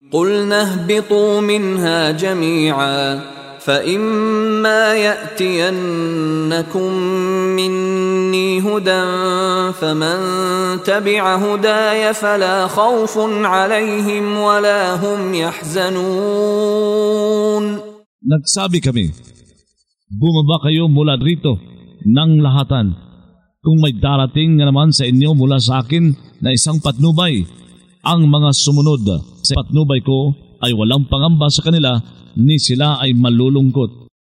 قُلْنَا اهْبِطُوا مِنْهَا جَمِيعًا فَإِمَّا يَأْتِيَنَّكُم مِّنِّي هُدًى فَمَن تَبِعَ هُدَايَ فَلَا خَوْفٌ عَلَيْهِمْ وَلَا هُمْ يَحْزَنُونَ. Nagsabi kami, bumaba kayo mula rito ng lahatan. Kung may darating na naman sa inyo mula sa akin na isang patnubay, ang mga sumunod sa patnubay ko ay walang pangamba sa kanila, ni sila ay malulungkot.